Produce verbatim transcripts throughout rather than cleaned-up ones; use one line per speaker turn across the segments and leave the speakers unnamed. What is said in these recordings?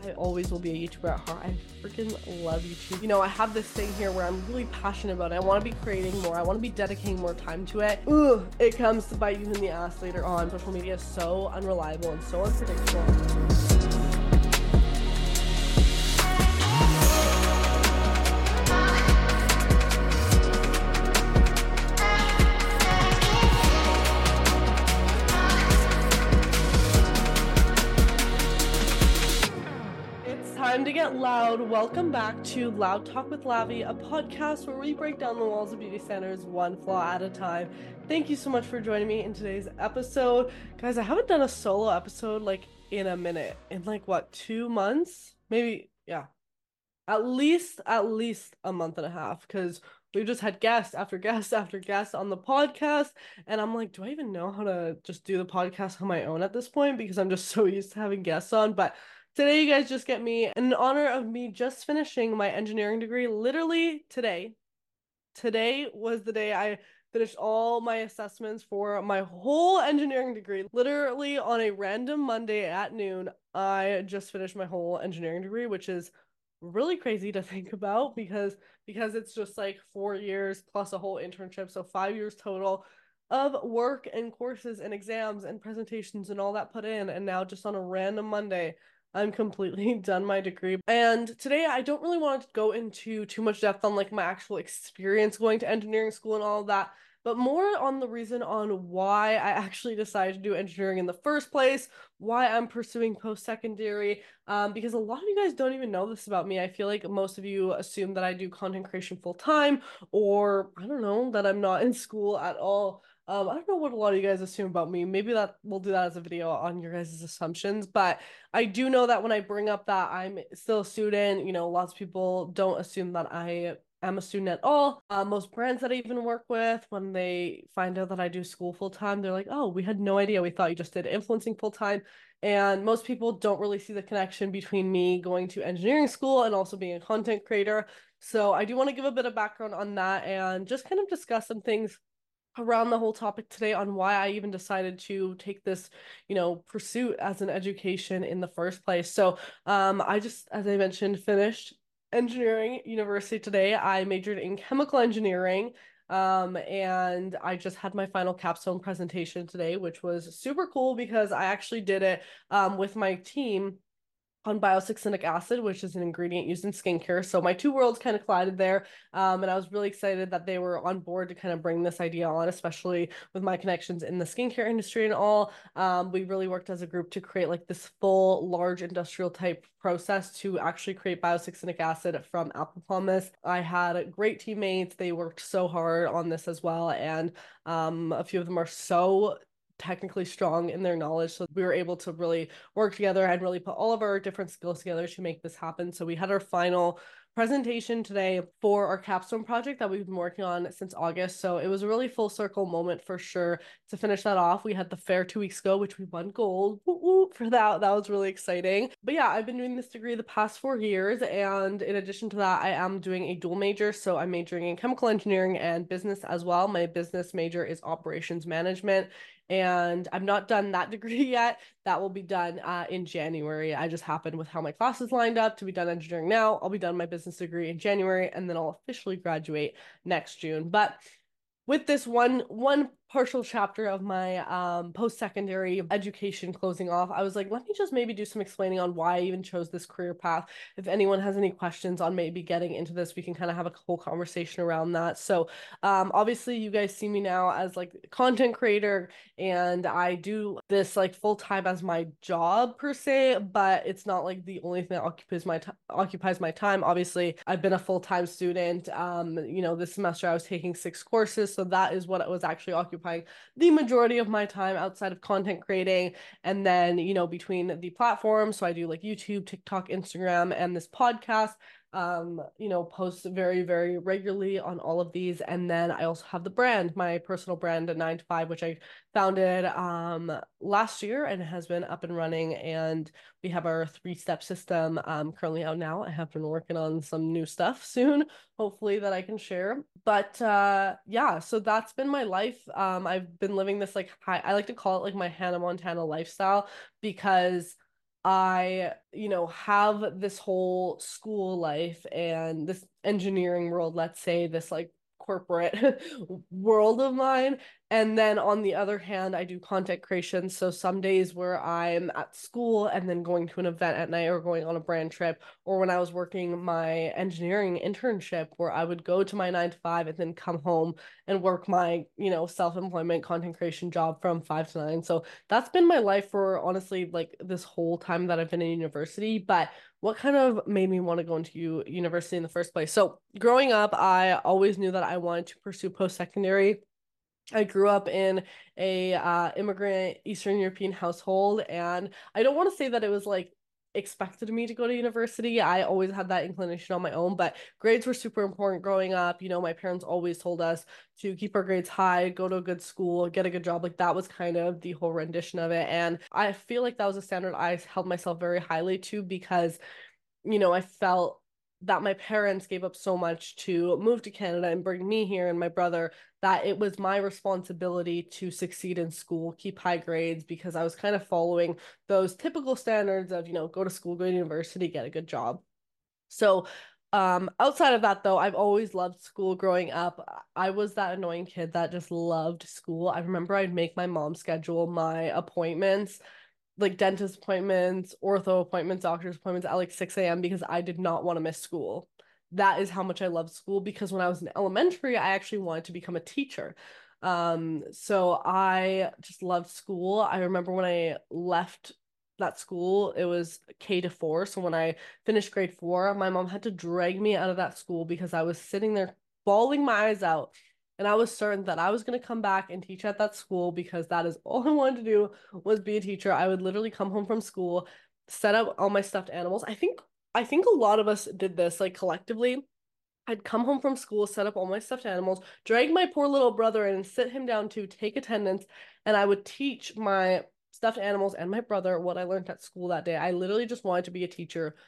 I always will be a YouTuber at heart. I freaking love YouTube. You know, I have this thing here where I'm really passionate about it. I want to be creating more. I want to be dedicating more time to it. Ugh, it comes to bite you in the ass later on. Social media is so unreliable and so unpredictable. Time to get loud. Welcome back to Loud Talk with Lavi, a podcast where we break down the walls of beauty standards one flaw at a time. Thank you so much for joining me in today's episode. Guys, I haven't done a solo episode like in a minute. In like what, two months? Maybe, yeah. At least, at least a month and a half, because we've just had guests after guests after guests on the podcast. And I'm like, do I even know how to just do the podcast on my own at this point? Because I'm just so used to having guests on. But today, you guys just get me in honor of me just finishing my engineering degree. Literally today. Today was the day I finished all my assessments for my whole engineering degree. Literally on a random Monday at noon, I just finished my whole engineering degree, which is really crazy to think about because because it's just like four years plus a whole internship, so five years total of work and courses and exams and presentations and all that put in, and now just on a random Monday I'm completely done my degree. And today I don't really want to go into too much depth on like my actual experience going to engineering school and all of that, but more on the reason on why I actually decided to do engineering in the first place, why I'm pursuing post-secondary, um, because a lot of you guys don't even know this about me. I feel like most of you assume that I do content creation full-time, or I don't know, that I'm not in school at all. Um, I don't know what a lot of you guys assume about me. Maybe that we'll do that as a video on your guys' assumptions, but I do know that when I bring up that I'm still a student, you know, lots of people don't assume that I am a student at all. Uh, most brands that I even work with, when they find out that I do school full time, they're like, oh, we had no idea. We thought you just did influencing full time. And most people don't really see the connection between me going to engineering school and also being a content creator. So I do want to give a bit of background on that and just kind of discuss some things around the whole topic today on why I even decided to take this, you know, pursuit as an education in the first place. So, um, I just, as I mentioned, finished engineering university today. I majored in chemical engineering, um, and I just had my final capstone presentation today, which was super cool because I actually did it, um, with my team on biosuccinic acid, which is an ingredient used in skincare. So my two worlds kind of collided there. Um, and I was really excited that they were on board to kind of bring this idea on, especially with my connections in the skincare industry and all. Um, we really worked as a group to create like this full large industrial type process to actually create biosuccinic acid from apple pomace. I had great teammates. They worked so hard on this as well. And um, a few of them are so technically strong in their knowledge, so we were able to really work together and really put all of our different skills together to make this happen. So we had our final presentation today for our capstone project that we've been working on since August. So it was a really full circle moment for sure to finish that off. We had the fair two weeks ago, which we won gold. Woo woo for that. That was really exciting. But yeah, I've been doing this degree the past four years. And in addition to that, I am doing a dual major. So I'm majoring in chemical engineering and business as well. My business major is operations management. And I'm not done that degree yet. That will be done uh, in January. I just happened with how my classes lined up to be done engineering now. I'll be done my business degree in January, and then I'll officially graduate next June. But with this one one partial chapter of my um, post-secondary education closing off, I was like, let me just maybe do some explaining on why I even chose this career path. If anyone has any questions on maybe getting into this, we can kind of have a whole conversation around that. So um, obviously you guys see me now as like a content creator, and I do this like full-time as my job per se, but it's not like the only thing that occupies my t- occupies my time. Obviously, I've been a full-time student. Um, you know, this semester I was taking six courses, so that is what was actually occupying the majority of my time outside of content creating. And then, you know, between the platforms, so I do like YouTube, TikTok, Instagram, and this podcast, um, you know, post very, very regularly on all of these. And then I also have the brand, my personal brand at nine to five, which I founded um last year and has been up and running. And we have our three-step system um currently out now. I have been working on some new stuff soon, hopefully, that I can share. But uh yeah, so that's been my life. Um, I've been living this like high, I like to call it like my Hannah Montana lifestyle, because I, you know, have this whole school life and this engineering world, let's say, this like corporate world of mine. And then on the other hand, I do content creation. So some days where I'm at school and then going to an event at night or going on a brand trip, or when I was working my engineering internship where I would go to my nine to five and then come home and work my, you know, self-employment content creation job from five to nine. So that's been my life for honestly like this whole time that I've been in university. But what kind of made me want to go into university in the first place? So growing up, I always knew that I wanted to pursue post-secondary. I grew up in a uh, immigrant Eastern European household, and I don't want to say that it was like expected me to go to university. I always had that inclination on my own, but grades were super important growing up. You know, my parents always told us to keep our grades high, go to a good school, get a good job. Like that was kind of the whole rendition of it. And I feel like that was a standard I held myself very highly to because you know, I felt that my parents gave up so much to move to Canada and bring me here and my brother that it was my responsibility to succeed in school, keep high grades, because I was kind of following those typical standards of, you know, go to school, go to university, get a good job. So, um, outside of that, though, I've always loved school growing up. I was that annoying kid that just loved school. I remember I'd make my mom schedule my appointments like dentist appointments, ortho appointments, doctor's appointments at like six a m because I did not want to miss school. That is how much I loved school because when I was in elementary, I actually wanted to become a teacher. Um, so I just loved school. I remember when I left that school, it was K to four. So when I finished grade four, my mom had to drag me out of that school because I was sitting there bawling my eyes out. And I was certain that I was going to come back and teach at that school because that is all I wanted to do was be a teacher. I would literally come home from school, set up all my stuffed animals. I think I think a lot of us did this like collectively. I'd come home from school, set up all my stuffed animals, drag my poor little brother in and sit him down to take attendance, and I would teach my stuffed animals and my brother what I learned at school that day. I literally just wanted to be a teacher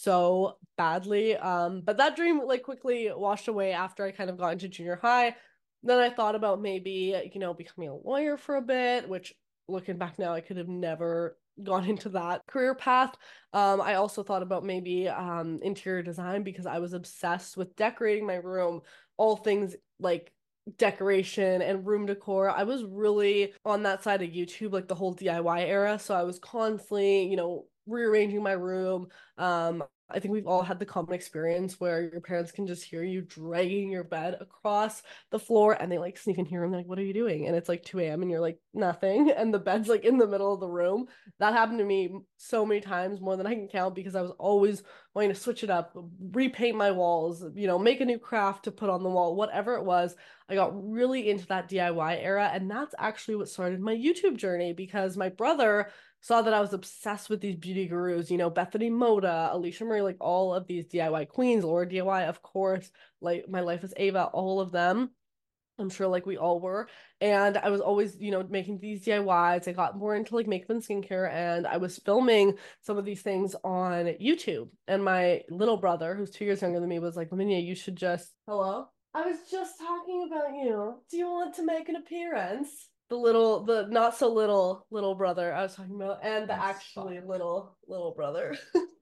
so badly. Um, but that dream like quickly washed away after I kind of got into junior high. Then I thought about maybe, you know, becoming a lawyer for a bit, which looking back now, I could have never gone into that career path. Um, I also thought about maybe um, interior design because I was obsessed with decorating my room, all things like decoration and room decor. I was really on that side of YouTube, like the whole D I Y era. So I was constantly, you know, rearranging my room. Um, I think we've all had the common experience where your parents can just hear you dragging your bed across the floor and they like sneak in here and they're like, what are you doing? And it's like two a m and you're like, nothing. And the bed's like in the middle of the room. That happened to me so many times, more than I can count, because I was always wanting to switch it up, repaint my walls, you know, make a new craft to put on the wall, whatever it was. I got really into that D I Y era. And that's actually what started my YouTube journey because my brother saw that I was obsessed with these beauty gurus, you know, Bethany Moda, Alicia Marie, like all of these D I Y queens, Laura D I Y, of course, like My Life is Ava, all of them. I'm sure like we all were. And I was always, you know, making these D I Ys. I got more into like makeup and skincare and I was filming some of these things on YouTube. And my little brother, who's two years younger than me, was like, Lavinia, you should just, hello? I was just talking about you. Do you want to make an appearance? The little, the not so little little brother I was talking about, and the actually little little brother.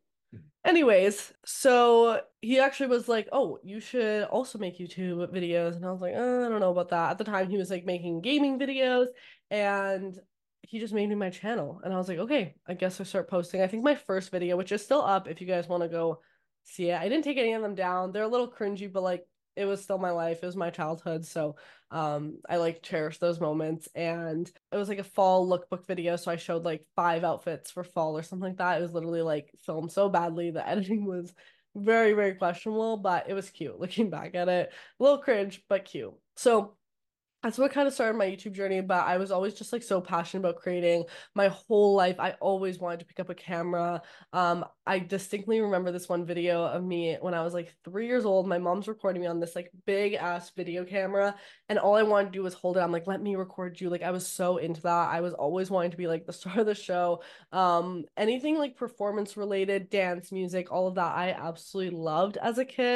Anyways, so he actually was like, "Oh, you should also make YouTube videos." And I was like, uh, "I don't know about that." At the time, he was like making gaming videos, and he just made me my channel. And I was like, "Okay, I guess I start posting." I think my first video, which is still up if you guys want to go see it. I didn't take any of them down. They're a little cringy, but like it was still my life. It was my childhood, so um I like cherish those moments. And it was like a fall lookbook video, so I showed like five outfits for fall or something like that. It was literally like filmed so badly. The editing was very, very questionable, but it was cute looking back at it. A little cringe, but cute. So that's what kind of started my YouTube journey, but I was always just like so passionate about creating. My whole life, I always wanted to pick up a camera. Um, I distinctly remember this one video of me when I was like three years old. My mom's recording me on this like big ass video camera, and all I wanted to do was hold it. I'm like, let me record you. Like I was so into that. I was always wanting to be like the star of the show. Um, anything like performance related, dance, music, all of that, I absolutely loved as a kid.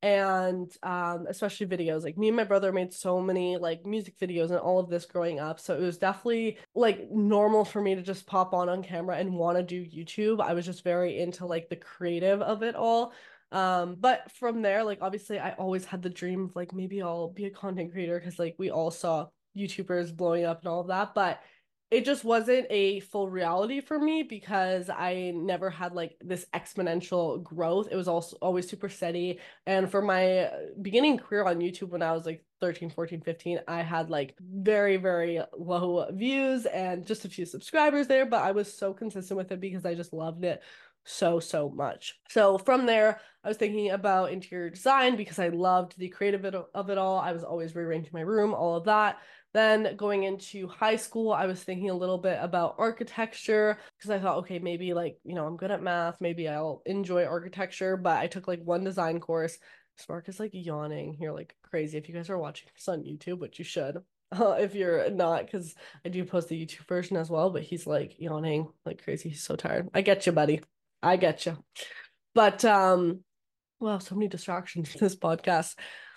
and um, especially videos. Like me and my brother made so many like music videos and all of this growing up. So it was definitely like normal for me to just pop on on camera and want to do YouTube. I was just very into like the creative of it all. Um, but from there, like obviously I always had the dream of like maybe I'll be a content creator because like we all saw YouTubers blowing up and all of that. But it just wasn't a full reality for me because I never had like this exponential growth. It was also always super steady. And for my beginning career on YouTube when I was like thirteen, fourteen, fifteen, I had like very, very low views and just a few subscribers there, but I was so consistent with it because I just loved it so, so much. So from there, I was thinking about interior design because I loved the creative of it all. I was always rearranging my room, all of that. Then going into high school, I was thinking a little bit about architecture because I thought, okay, maybe like, you know, I'm good at math. Maybe I'll enjoy architecture. But I took like one design course. Spark is like yawning here like crazy. If you guys are watching this on YouTube, which you should, uh, if you're not, because I do post the YouTube version as well, but he's like yawning like crazy. He's so tired. I get you, buddy. I get you. But, um, wow, so many distractions in this podcast.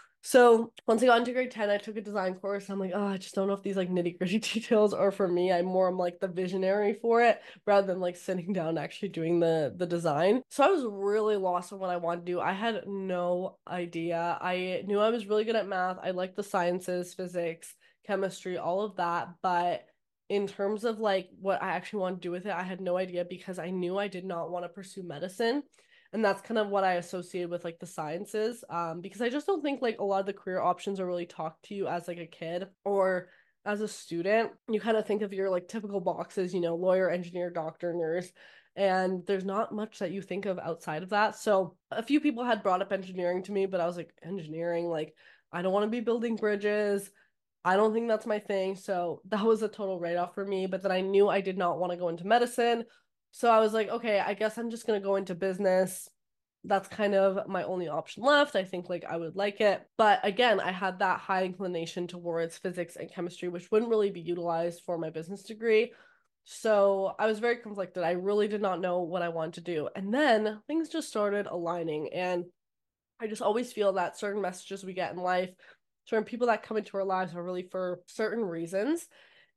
So once I got into grade ten, I took a design course. I'm like, oh, I just don't know if these like nitty gritty details are for me. I'm more I'm like the visionary for it rather than like sitting down actually doing the the design. So I was really lost on what I wanted to do. I had no idea. I knew I was really good at math. I liked the sciences, physics, chemistry, all of that. But in terms of like what I actually want to do with it, I had no idea because I knew I did not want to pursue medicine. And that's kind of what I associated with like the sciences, um, because I just don't think like a lot of the career options are really talked to you as like a kid or as a student. You kind of think of your like typical boxes, you know, lawyer, engineer, doctor, nurse, and there's not much that you think of outside of that. So a few people had brought up engineering to me, but I was like, engineering, like I don't want to be building bridges. I don't think that's my thing. So that was a total write off for me. But then I knew I did not want to go into medicine. So I was like, okay, I guess I'm just going to go into business. That's kind of my only option left. I think like I would like it. But again, I had that high inclination towards physics and chemistry, which wouldn't really be utilized for my business degree. So I was very conflicted. I really did not know what I wanted to do. And then things just started aligning. And I just always feel that certain messages we get in life, certain people that come into our lives are really for certain reasons.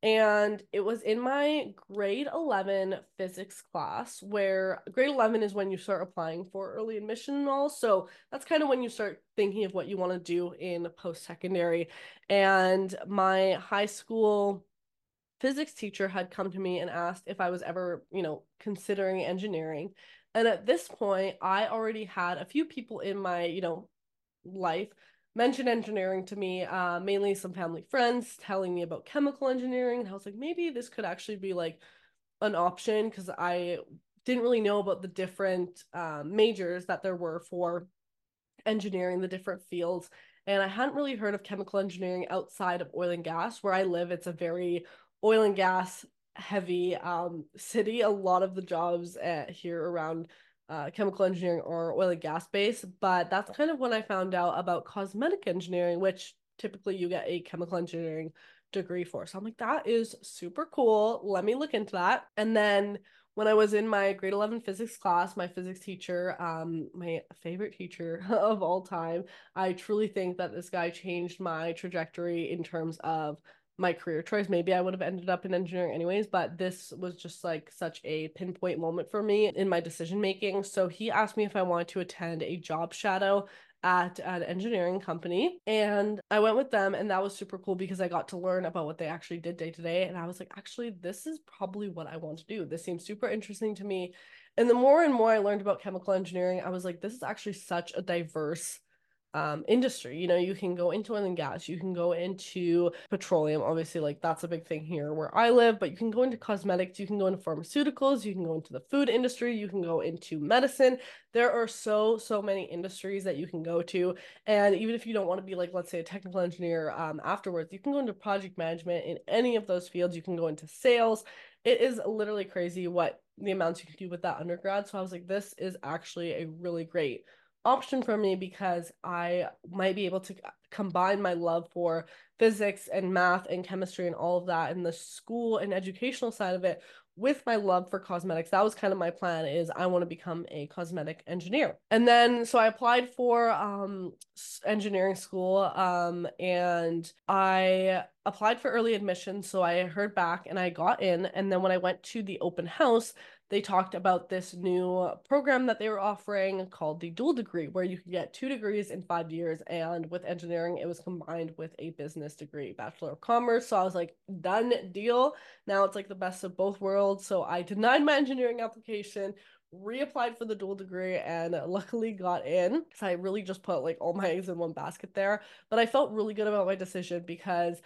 And it was in my grade eleven physics class where grade eleven is when you start applying for early admission and all. So that's kind of when you start thinking of what you want to do in post-secondary. And my high school physics teacher had come to me and asked if I was ever, you know, considering engineering. And at this point, I already had a few people in my, you know, life mention engineering to me, uh, mainly some family friends telling me about chemical engineering. And I was like, maybe this could actually be like an option because I didn't really know about the different uh, majors that there were for engineering, the different fields. And I hadn't really heard of chemical engineering outside of oil and gas. Where I live, it's a very oil and gas heavy um, city. A lot of the jobs uh, here around uh, chemical engineering are oil and gas based. But that's kind of when I found out about cosmetic engineering, which typically you get a chemical engineering degree for. So I'm like, that is super cool. Let me look into that. And then when I was in my grade eleven physics class, my physics teacher, um, my favorite teacher of all time, I truly think that this guy changed my trajectory in terms of my career choice. Maybe I would have ended up in engineering anyways, but this was just like such a pinpoint moment for me in my decision making. So he asked me if I wanted to attend a job shadow at an engineering company, and I went with them, and that was super cool because I got to learn about what they actually did day to day. And I was like, actually, this is probably what I want to do. This seems super interesting to me. And the more and more I learned about chemical engineering, I was like, this is actually such a diverse um industry. You know, you can go into oil and gas, you can go into petroleum, obviously, like that's a big thing here where I live, but you can go into cosmetics, you can go into pharmaceuticals, you can go into the food industry, you can go into medicine. There are so so many industries that you can go to. And even if you don't want to be like, let's say, a technical engineer um afterwards, you can go into project management in any of those fields. You can go into sales. It is literally crazy what the amounts you can do with that undergrad. So I was like, this is actually a really great option for me because I might be able to combine my love for physics and math and chemistry and all of that in the school and educational side of it with my love for cosmetics, that was kind of my plan is I want to become a cosmetic engineer. And then so I applied for um engineering school um and I applied for early admission, so I heard back and I got in. And then when I went to the open house, they talked about this new program that they were offering called the dual degree, where you could get two degrees in five years. And with engineering, it was combined with a business degree, Bachelor of Commerce. So I was like, done deal. Now it's like the best of both worlds. So I denied my engineering application, reapplied for the dual degree, and luckily got in because I really just put like all my eggs in one basket there. But I felt really good about my decision because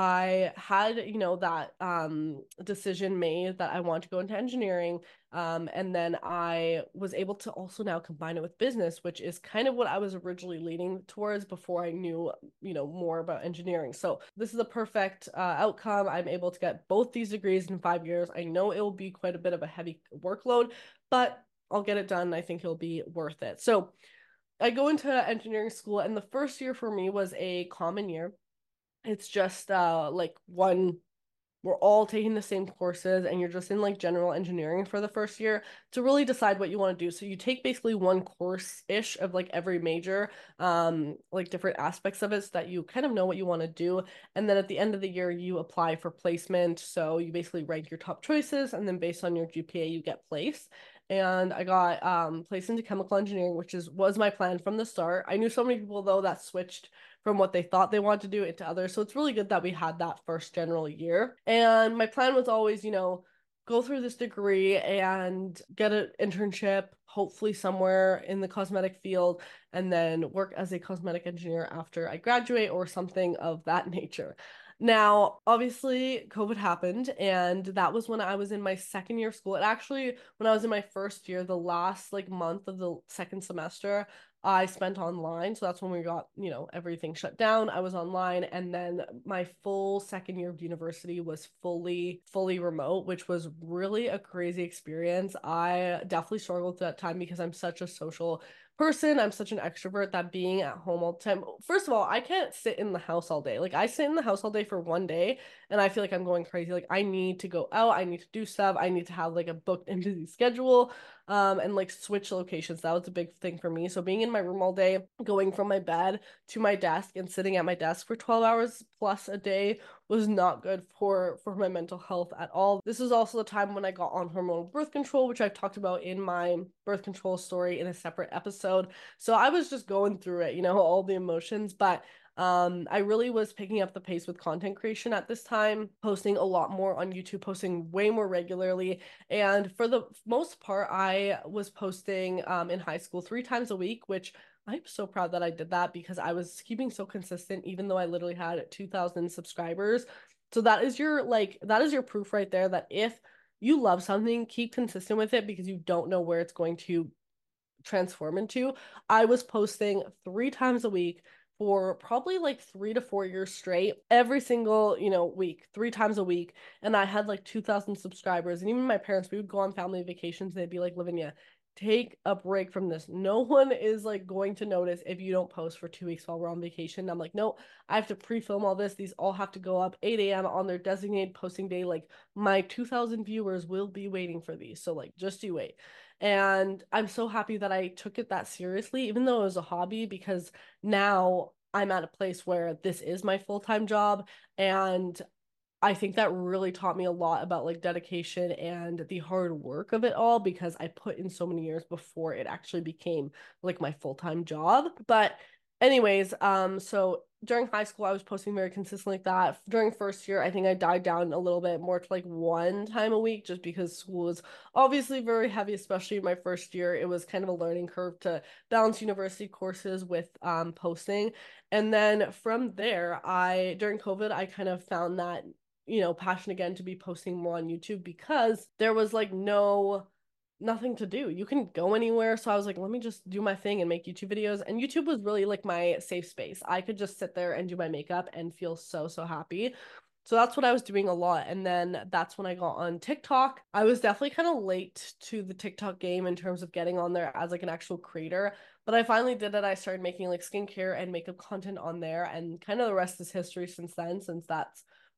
I had, you know, that um, decision made that I want to go into engineering. Um, and then I was able to also now combine it with business, which is kind of what I was originally leaning towards before I knew, you know, more about engineering. So this is a perfect uh, outcome. I'm able to get both these degrees in five years. I know it will be quite a bit of a heavy workload, but I'll get it done. I think it'll be worth it. So I go into engineering school, and the first year for me was a common year. It's just uh like one we're all taking the same courses and you're just in like general engineering for the first year to really decide what you want to do. So you take basically one course ish of like every major, um, like different aspects of it so that you kind of know what you want to do. And then at the end of the year, you apply for placement. So you basically rank your top choices and then based on your G P A, you get placed. And I got um, placed into chemical engineering, which is was my plan from the start. I knew so many people though that switched from what they thought they wanted to do into others. So it's really good that we had that first general year. And my plan was always, you know, go through this degree and get an internship, hopefully somewhere in the cosmetic field, and then work as a cosmetic engineer after I graduate or something of that nature. Now, obviously, COVID happened, and that was when I was in my second year of school. It actually, when I was in my first year, the last like month of the second semester, I spent online. So that's when we got, you know, everything shut down. I was online. And then my full second year of university was fully, fully remote, which was really a crazy experience. I definitely struggled at that time because I'm such a social person. I'm such an extrovert that being at home all the time. First of all, I can't sit in the house all day. Like I sit in the house all day for one day and I feel like I'm going crazy. Like I need to go out. I need to do stuff. I need to have like a booked and busy schedule um and like switch locations. That was a big thing for me. So being in my room all day, going from my bed to my desk and sitting at my desk for twelve hours plus a day was not good for for my mental health at all. This is also the time when I got on hormonal birth control, which I've talked about in my birth control story in a separate episode. So I was just going through it, you know, all the emotions, but um, I really was picking up the pace with content creation at this time, posting a lot more on YouTube, posting way more regularly. And for the most part, I was posting um, in high school three times a week, which I'm so proud that I did that because I was keeping so consistent, even though I literally had two thousand subscribers. So that is your like that is your proof right there that if you love something, keep consistent with it because you don't know where it's going to transform into. I was posting three times a week for probably like three to four years straight, every single, you know, week, three times a week. And I had like two thousand subscribers. And even my parents, we would go on family vacations. And they'd be like, Lavinia, take a break from this. No one is like going to notice if you don't post for two weeks while we're on vacation. And I'm like, no, I have to pre-film all this. These all have to go up eight a.m. on their designated posting day. Like my two thousand viewers will be waiting for these. So like, just you wait. And I'm so happy that I took it that seriously, even though it was a hobby, because now I'm at a place where this is my full-time job. And I think that really taught me a lot about like dedication and the hard work of it all because I put in so many years before it actually became like my full-time job. But anyways, um, so during high school, I was posting very consistently like that. During first year, I think I died down a little bit more to like one time a week just because school was obviously very heavy, especially in my first year. It was kind of a learning curve to balance university courses with um, posting. And then from there, I, during COVID, I kind of found that, you know, passion again to be posting more on YouTube because there was like no nothing to do. You can go anywhere. So I was like, let me just do my thing and make YouTube videos. And YouTube was really like my safe space. I could just sit there and do my makeup and feel so, so happy. So that's what I was doing a lot. And then that's when I got on TikTok. I was definitely kind of late to the TikTok game in terms of getting on there as like an actual creator. But I finally did it. I started making like skincare and makeup content on there. And kind of the rest is history since then, since that's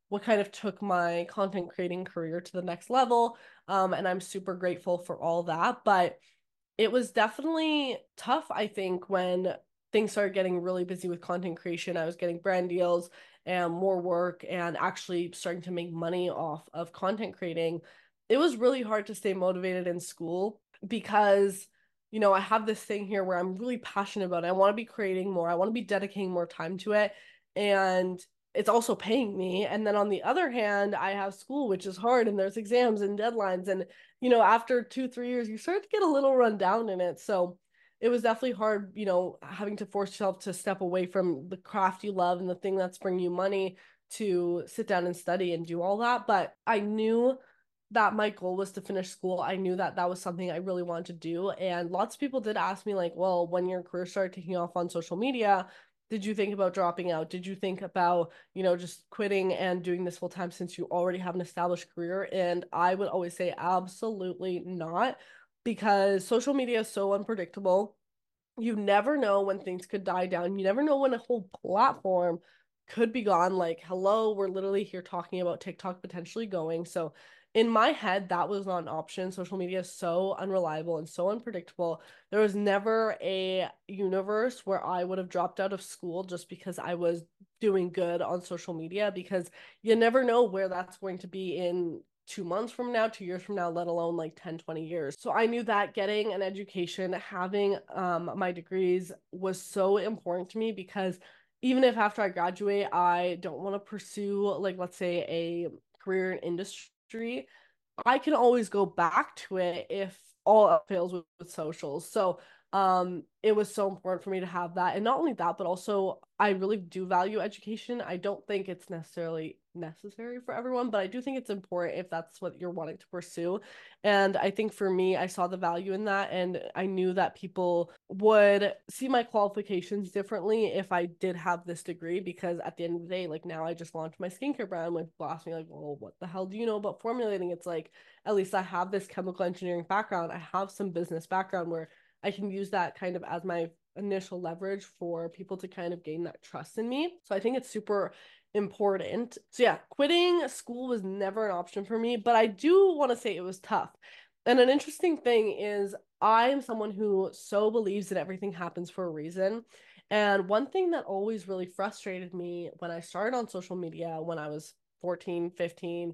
what kind of took my content creating career to the next level. Um, and I'm super grateful for all that. But it was definitely tough, I think, when things started getting really busy with content creation. I was getting brand deals and more work and actually starting to make money off of content creating. It was really hard to stay motivated in school because, you know, I have this thing here where I'm really passionate about it. I want to be creating more, I want to be dedicating more time to it. And it's also paying me. And then on the other hand, I have school, which is hard, and there's exams and deadlines. And, you know, after two, three years, you start to get a little run down in it. So it was definitely hard, you know, having to force yourself to step away from the craft you love and the thing that's bringing you money to sit down and study and do all that. But I knew that my goal was to finish school. I knew that that was something I really wanted to do. And lots of people did ask me, like, well, when your career started taking off on social media, did you think about dropping out? Did you think about, you know, just quitting and doing this full time since you already have an established career? And I would always say absolutely not, because social media is so unpredictable. You never know when things could die down. You never know when a whole platform could be gone. Like, hello, we're literally here talking about TikTok potentially going. So in my head, that was not an option. Social media is so unreliable and so unpredictable. There was never a universe where I would have dropped out of school just because I was doing good on social media, because you never know where that's going to be in two months from now, two years from now, let alone like ten, twenty years. So I knew that getting an education, having um, my degrees was so important to me, because even if after I graduate, I don't want to pursue, like, let's say a career in industry, I can always go back to it if all else fails with, with socials. So um it was so important for me to have that. And not only that, but also I really do value education. I don't think it's necessarily necessary for everyone, but I do think it's important if that's what you're wanting to pursue. And I think for me, I saw the value in that, and I knew that people would see my qualifications differently if I did have this degree, because at the end of the day, like, now I just launched my skincare brand. When people ask me, like, well, what the hell do you know about formulating? It's like, at least I have this chemical engineering background. I have some business background where I can use that kind of as my initial leverage for people to kind of gain that trust in me. So I think it's super important. So yeah, quitting school was never an option for me, but I do want to say it was tough. And an interesting thing is, I am someone who so believes that everything happens for a reason. And one thing that always really frustrated me when I started on social media when I was fourteen, fifteen,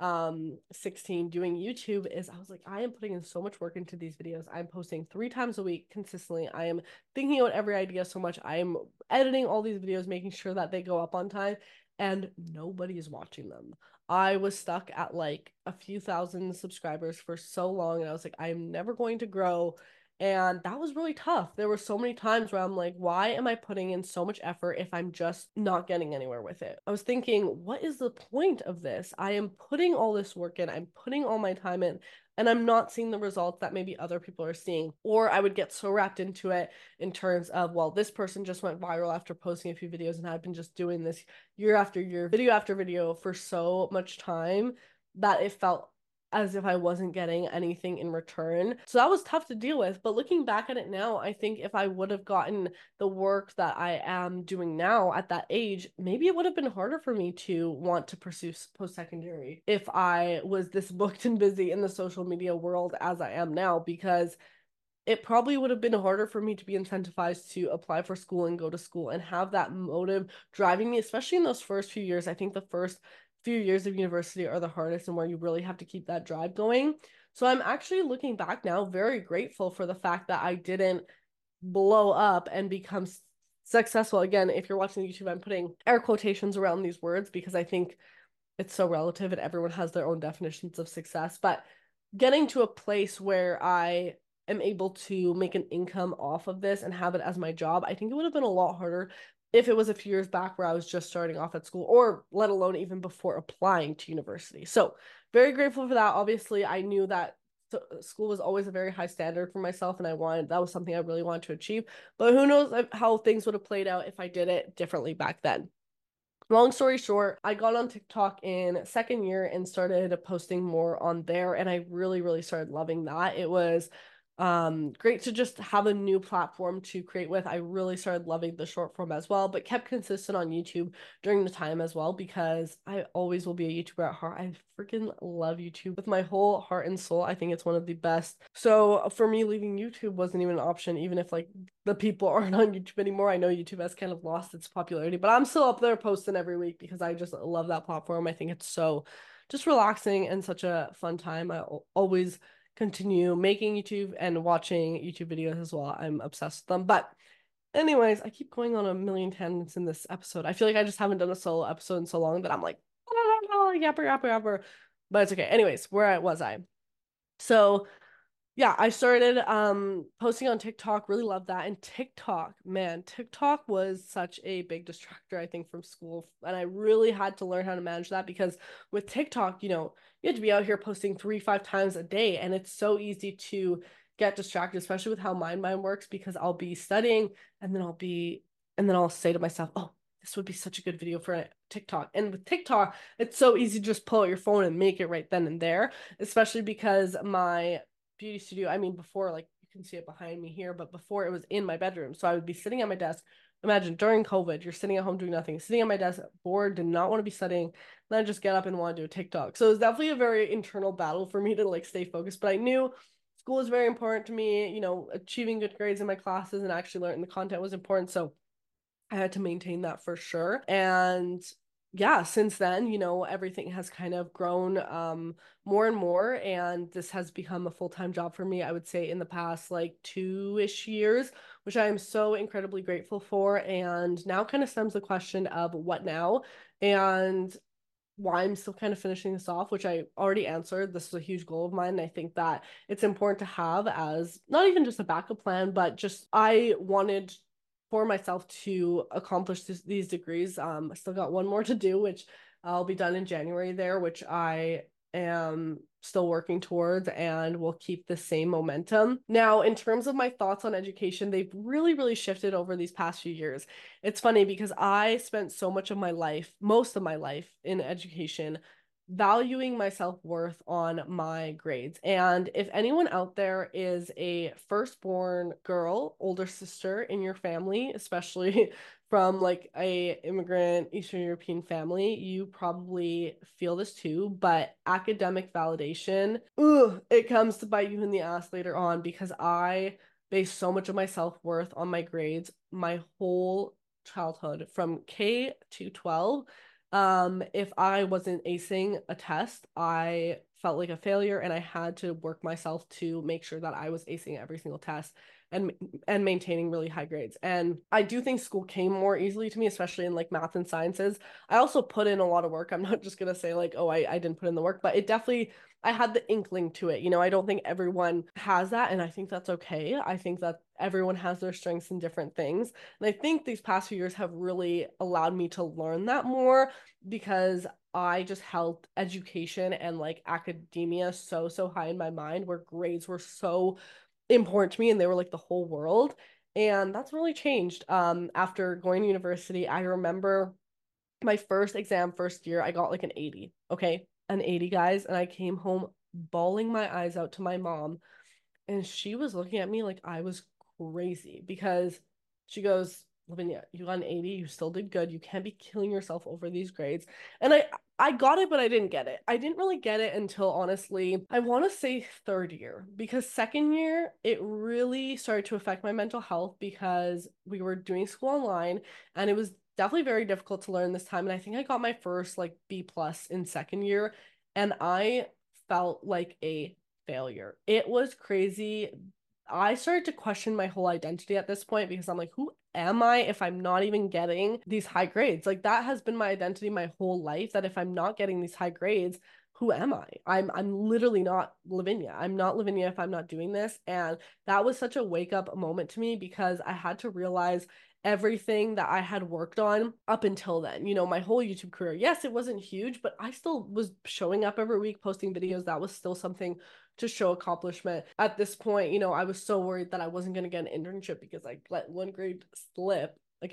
um sixteen, doing YouTube, is I was like, I am putting in so much work into these videos. I'm posting three times a week consistently. I am thinking about every idea so much. I am editing all these videos, making sure that they go up on time, and nobody is watching them. I was stuck at like a few thousand subscribers for so long, and I was like, I'm never going to grow. And that was really tough. There were so many times where I'm like, why am I putting in so much effort if I'm just not getting anywhere with it? I was thinking, what is the point of this? I am putting all this work in, I'm putting all my time in, and I'm not seeing the results that maybe other people are seeing. Or I would get so wrapped into it in terms of, well, this person just went viral after posting a few videos, and I've been just doing this year after year, video after video for so much time, that it felt as if I wasn't getting anything in return. So that was tough to deal with. But looking back at it now, I think if I would have gotten the work that I am doing now at that age, maybe it would have been harder for me to want to pursue post-secondary if I was this booked and busy in the social media world as I am now, because it probably would have been harder for me to be incentivized to apply for school and go to school and have that motive driving me, especially in those first few years. I think the first few years of university are the hardest, and where you really have to keep that drive going. So I'm actually, looking back now, very grateful for the fact that I didn't blow up and become successful. Again, if you're watching YouTube, I'm putting air quotations around these words because I think it's so relative and everyone has their own definitions of success. But getting to a place where I am able to make an income off of this and have it as my job, I think it would have been a lot harder if it was a few years back where I was just starting off at school, or let alone even before applying to university. So very grateful for that. Obviously, I knew that school was always a very high standard for myself, and I wanted, that was something I really wanted to achieve. But who knows how things would have played out if I did it differently back then. Long story short, I got on TikTok in second year and started posting more on there, and I really, really started loving that. It was Um, great to just have a new platform to create with. I really started loving the short form as well, but kept consistent on YouTube during the time as well because I always will be a YouTuber at heart. I freaking love YouTube with my whole heart and soul. I think it's one of the best. So for me, leaving YouTube wasn't even an option, even if like the people aren't on YouTube anymore. I know YouTube has kind of lost its popularity, but I'm still up there posting every week because I just love that platform. I think it's so just relaxing and such a fun time. I always continue making YouTube and watching YouTube videos as well. I'm obsessed with them. But anyways, I keep going on a million tangents in this episode. I feel like I just haven't done a solo episode in so long that I'm like, yapper, yapper, yapper. But it's okay. Anyways, where was I? So yeah, I started um posting on TikTok, really loved that. And TikTok, man, TikTok was such a big distractor, I think, from school. And I really had to learn how to manage that because with TikTok, you know, you have to be out here posting three, five times a day. And it's so easy to get distracted, especially with how my mind works, because I'll be studying and then I'll be, and then I'll say to myself, oh, this would be such a good video for a TikTok. And with TikTok, it's so easy to just pull out your phone and make it right then and there, especially because my beauty studio, I mean, before, like you can see it behind me here, but before it was in my bedroom. So I would be sitting at my desk. Imagine during COVID, you're sitting at home doing nothing, sitting at my desk, bored, did not want to be studying. Then I just get up and want to do a TikTok. So it was definitely a very internal battle for me to like stay focused. But I knew school was very important to me, you know, achieving good grades in my classes and actually learning the content was important. So I had to maintain that for sure. And yeah, since then, you know, everything has kind of grown um more and more, and this has become a full-time job for me, I would say in the past like two-ish years, which I am so incredibly grateful for. And now kind of stems the question of what now and why I'm still kind of finishing this off, which I already answered. This is a huge goal of mine. And I think that it's important to have as not even just a backup plan, but just I wanted for myself to accomplish this, these degrees. Um, I still got one more to do, which I'll be done in January there, which I am still working towards and will keep the same momentum. Now, in terms of my thoughts on education, they've really, really shifted over these past few years. It's funny because I spent so much of my life, most of my life in education, valuing my self-worth on my grades. And if anyone out there is a firstborn girl, older sister in your family, especially from like a immigrant Eastern European family, you probably feel this too, but academic validation, ugh, it comes to bite you in the ass later on because I base so much of my self-worth on my grades my whole childhood from K to twelve. Um, if I wasn't acing a test, I felt like a failure and I had to work myself to make sure that I was acing every single test and and maintaining really high grades. And I do think school came more easily to me, especially in like math and sciences. I also put in a lot of work. I'm not just gonna say like, oh, I, I didn't put in the work, but it definitely I had the inkling to it. You know, I don't think everyone has that, and I think that's okay. I think that everyone has their strengths in different things. And I think these past few years have really allowed me to learn that more because I just held education and like academia so, so high in my mind where grades were so important to me and they were like the whole world. And that's really changed. Um, after going to university, I remember my first exam, first year, I got like an eighty. Okay, an eighty, guys. And I came home bawling my eyes out to my mom. And she was looking at me like I was crazy because she goes, Lavinia, you got an eighty, you still did good. You can't be killing yourself over these grades. And I I got it, but I didn't get it. I didn't really get it until honestly, I want to say third year because second year it really started to affect my mental health because we were doing school online and it was definitely very difficult to learn this time. And I think I got my first like B plus in second year and I felt like a failure. It was crazy. I started to question my whole identity at this point because I'm like, who am I if I'm not even getting these high grades? Like that has been my identity my whole life, that if I'm not getting these high grades, who am I? I'm I'm literally not Lavinia. I'm not Lavinia if I'm not doing this. And that was such a wake up moment to me because I had to realize everything that I had worked on up until then. You know, my whole YouTube career. Yes, it wasn't huge, but I still was showing up every week, posting videos. That was still something to show accomplishment. At this point, you know, I was so worried that I wasn't going to get an internship because I let one grade slip. Again,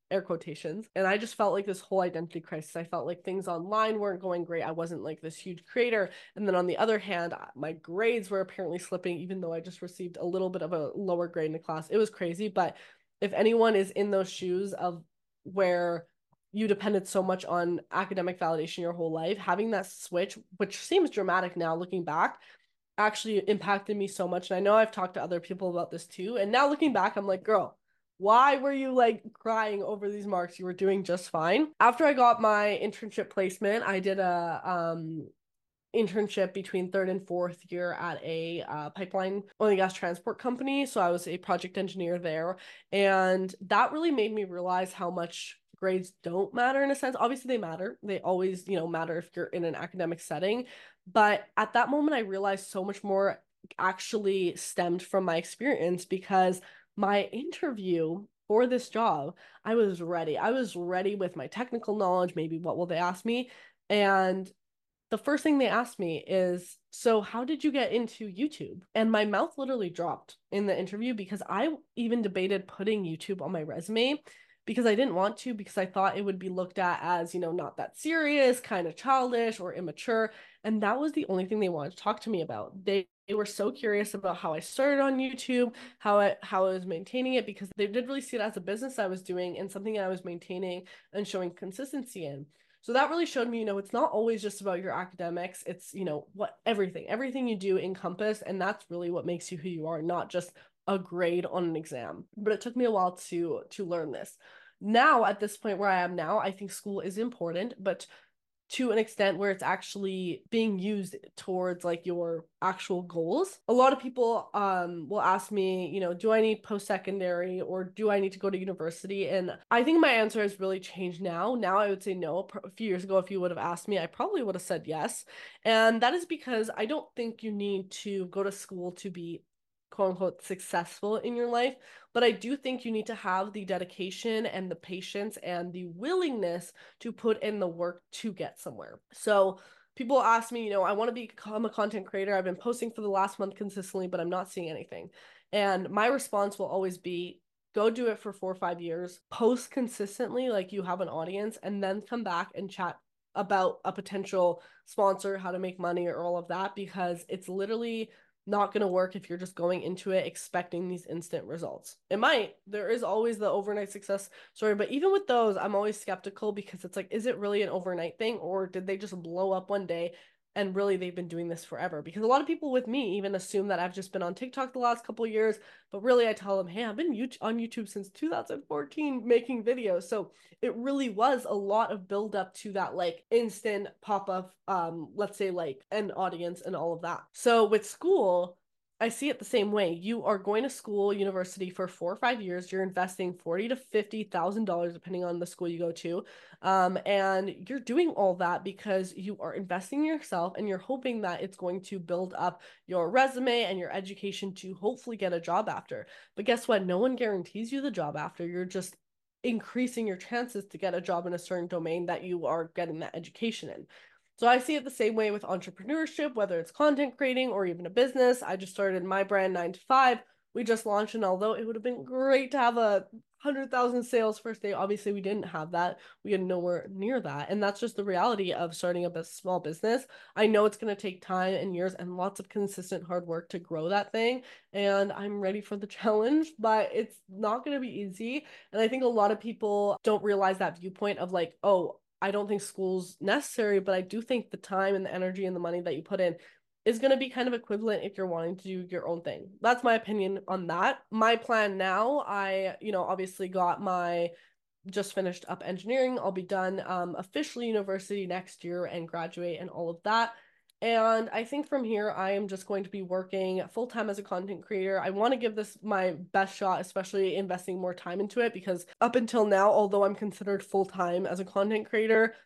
air quotations. And I just felt like this whole identity crisis. I felt like things online weren't going great. I wasn't like this huge creator. And then on the other hand, my grades were apparently slipping, even though I just received a little bit of a lower grade in the class. It was crazy. But if anyone is in those shoes of where you depended so much on academic validation your whole life, having that switch, which seems dramatic now looking back, actually impacted me so much. And I know I've talked to other people about this too. And now looking back, I'm like, girl, why were you like crying over these marks? You were doing just fine. After I got my internship placement, I did a um internship between third and fourth year at a uh, pipeline oil and gas transport company. So I was a project engineer there. And that really made me realize how much grades don't matter in a sense. Obviously, they matter. They always, you know, matter if you're in an academic setting. But at that moment, I realized so much more actually stemmed from my experience, because my interview for this job, I was ready. I was ready with my technical knowledge. Maybe what will they ask me? And the first thing they asked me is, so how did you get into YouTube? And my mouth literally dropped in the interview, because I even debated putting YouTube on my resume, because I didn't want to, because I thought it would be looked at as, you know, not that serious, kind of childish or immature. And that was the only thing they wanted to talk to me about. They, they were so curious about how I started on YouTube, how I, how I was maintaining it, because they did really see it as a business I was doing and something I was maintaining and showing consistency in. So that really showed me, you know, it's not always just about your academics. It's, you know, what everything, everything you do encompass. And that's really what makes you who you are, not just a grade on an exam. But it took me a while to to learn this. Now, at this point where I am now, I think school is important, but to an extent where it's actually being used towards like your actual goals. A lot of people um will ask me, you know, do I need post-secondary or do I need to go to university? And I think my answer has really changed now. Now I would say no. A few years ago, if you would have asked me, I probably would have said yes. And that is because I don't think you need to go to school to be quote unquote successful in your life. But I do think you need to have the dedication and the patience and the willingness to put in the work to get somewhere. So people ask me, you know, I want to become a content creator. I've been posting for the last month consistently, but I'm not seeing anything. And my response will always be, go do it for four or five years, post consistently, like you have an audience, and then come back and chat about a potential sponsor, how to make money, or all of that, because it's literally not going to work if you're just going into it expecting these instant results. It might. There is always the overnight success story, but even with those, I'm always skeptical, because it's like, is it really an overnight thing, or did they just blow up one day and really they've been doing this forever? Because a lot of people with me even assume that I've just been on TikTok the last couple of years, but really I tell them, hey, I've been on YouTube since two thousand fourteen making videos. So it really was a lot of build up to that like instant pop up, um, let's say like an audience and all of that. So with school, I see it the same way. You are going to school, university for four or five years. You're investing forty to fifty thousand dollars, depending on the school you go to, um, and you're doing all that because you are investing in yourself, and you're hoping that it's going to build up your resume and your education to hopefully get a job after. But guess what? No one guarantees you the job after. You're just increasing your chances to get a job in a certain domain that you are getting that education in. So I see it the same way with entrepreneurship, whether it's content creating or even a business. I just started my brand nine to five. We just launched, and although it would have been great to have a hundred thousand sales first day, obviously we didn't have that. We had nowhere near that. And that's just the reality of starting up a small business. I know it's going to take time and years and lots of consistent hard work to grow that thing. And I'm ready for the challenge, but it's not going to be easy. And I think a lot of people don't realize that viewpoint of like, oh, I don't think school's necessary, but I do think the time and the energy and the money that you put in is going to be kind of equivalent if you're wanting to do your own thing. That's my opinion on that. My plan now, I, you know, obviously got my just finished up engineering. I'll be done um, officially university next year and graduate and all of that. And I think from here, I am just going to be working full time as a content creator. I want to give this my best shot, especially investing more time into it, because up until now, although I'm considered full time as a content creator,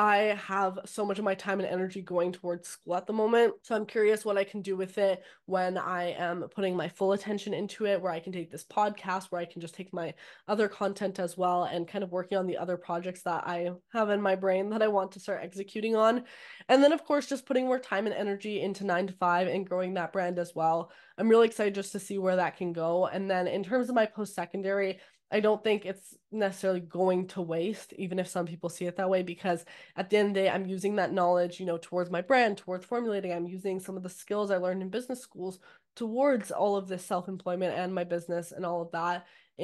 I have so much of my time and energy going towards school at the moment. So I'm curious what I can do with it when I am putting my full attention into it, where I can take this podcast, where I can just take my other content as well, and kind of working on the other projects that I have in my brain that I want to start executing on. And then, of course, just putting more time and energy into nine to five and growing that brand as well. I'm really excited just to see where that can go. And then in terms of my post-secondary, I don't think it's necessarily going to waste, even if some people see it that way, because at the end of the day, I'm using that knowledge, you know, towards my brand, towards formulating. I'm using some of the skills I learned in business schools towards all of this self-employment and my business and all of that.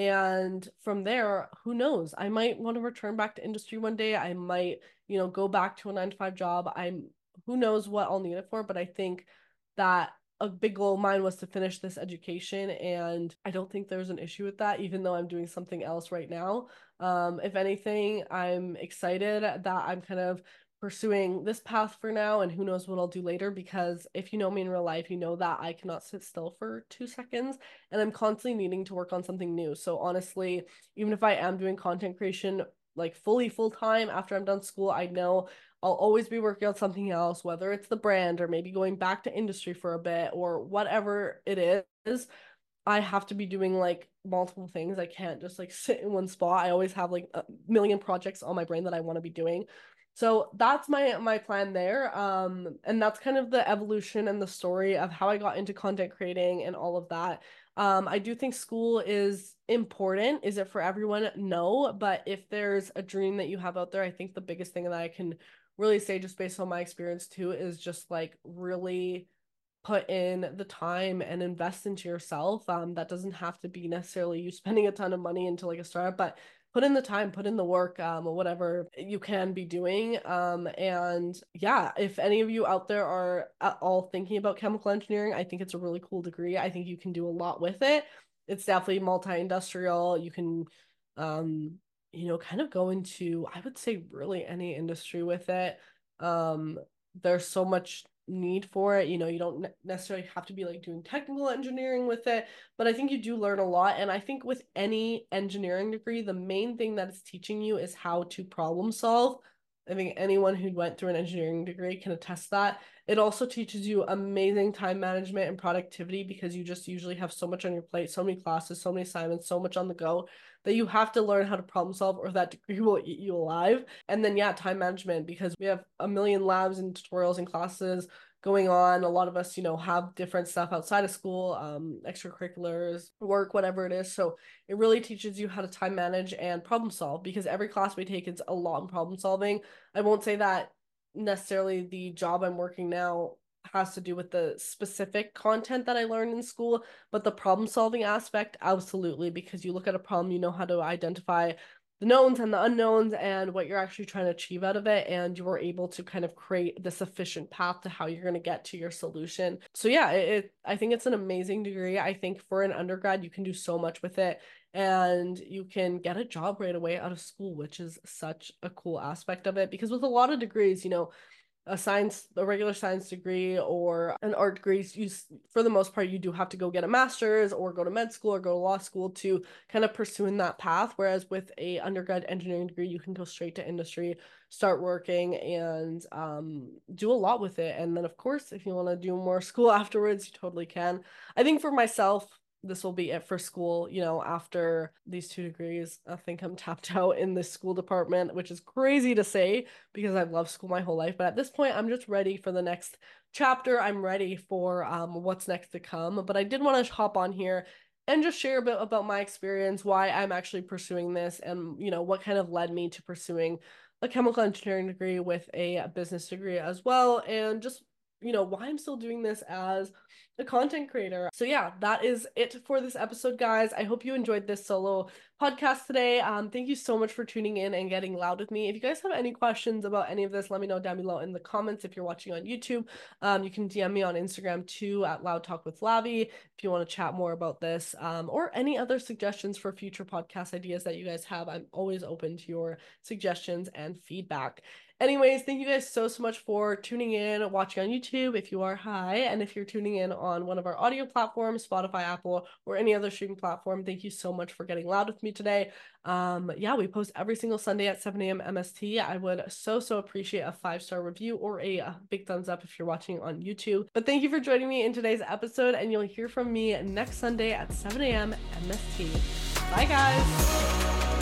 And from there, who knows? I might want to return back to industry one day. I might, you know, go back to a nine to five job. I'm, who knows what I'll need it for, but I think that a big goal of mine was to finish this education, and I don't think there's an issue with that, even though I'm doing something else right now. Um, if anything, I'm excited that I'm kind of pursuing this path for now, and who knows what I'll do later, because if you know me in real life, you know that I cannot sit still for two seconds, and I'm constantly needing to work on something new. So honestly, even if I am doing content creation like fully full time after I'm done school, I know I'll always be working on something else, whether it's the brand or maybe going back to industry for a bit or whatever it is. I have to be doing like multiple things. I can't just like sit in one spot. I always have like a million projects on my brain that I want to be doing. So that's my my plan there. Um, and that's kind of the evolution and the story of how I got into content creating and all of that. Um, I do think school is important. Is it for everyone? No. But if there's a dream that you have out there, I think the biggest thing that I can really say, just based on my experience too, is just like really put in the time and invest into yourself. Um, that doesn't have to be necessarily you spending a ton of money into like a startup, but put in the time, put in the work, um, or whatever you can be doing. Um, and yeah, if any of you out there are at all thinking about chemical engineering, I think it's a really cool degree. I think you can do a lot with it. It's definitely multi-industrial. You can, um, you know, kind of go into, I would say, really any industry with it. Um, there's so much need for it. You know, you don't necessarily have to be like doing technical engineering with it, but I think you do learn a lot. And I think with any engineering degree, the main thing that it's teaching you is how to problem solve. I think anyone who went through an engineering degree can attest that. It also teaches you amazing time management and productivity, because you just usually have so much on your plate, so many classes, so many assignments, so much on the go, that you have to learn how to problem solve, or that degree will eat you alive. And then, yeah, time management, because we have a million labs and tutorials and classes going on. A lot of us, you know, have different stuff outside of school, um, extracurriculars, work, whatever it is. So it really teaches you how to time manage and problem solve, because every class we take is a lot in problem solving. I won't say that necessarily the job I'm working now has to do with the specific content that I learned in school, but the problem solving aspect, absolutely, because you look at a problem, you know how to identify the knowns and the unknowns and what you're actually trying to achieve out of it, and you're able to kind of create this efficient path to how you're going to get to your solution. So yeah, it, it I think it's an amazing degree. I think for an undergrad, you can do so much with it, and you can get a job right away out of school, which is such a cool aspect of it, because with a lot of degrees, you know, a science, a regular science degree or an art degree, you, for the most part, you do have to go get a master's or go to med school or go to law school to kind of pursue in that path. Whereas with a undergrad engineering degree, you can go straight to industry, start working, and um, do a lot with it. And then, of course, if you want to do more school afterwards, you totally can. I think for myself, this will be it for school. You know, after these two degrees, I think I'm tapped out in the school department, which is crazy to say because I've loved school my whole life. But at this point, I'm just ready for the next chapter. I'm ready for um, what's next to come. But I did want to hop on here and just share a bit about my experience, why I'm actually pursuing this, and, you know, what kind of led me to pursuing a chemical engineering degree with a business degree as well, and just, you know, why I'm still doing this as a content creator. So yeah, that is it for this episode, guys. I hope you enjoyed this solo podcast today. Um, thank you so much for tuning in and getting loud with me. If you guys have any questions about any of this, let me know down below in the comments. If you're watching on YouTube, um, you can D M me on Instagram too at Loud Talk with Lavi if you want to chat more about this, um, or any other suggestions for future podcast ideas that you guys have. I'm always open to your suggestions and feedback. Anyways, thank you guys so, so much for tuning in, watching on YouTube. If you are, hi. And if you're tuning in on one of our audio platforms, Spotify, Apple, or any other streaming platform, thank you so much for getting loud with me today. Um, yeah, we post every single Sunday at seven a.m. M S T. I would so, so appreciate a five-star review or a, a big thumbs up if you're watching on YouTube. But thank you for joining me in today's episode, and you'll hear from me next Sunday at seven a.m. M S T. Bye, guys.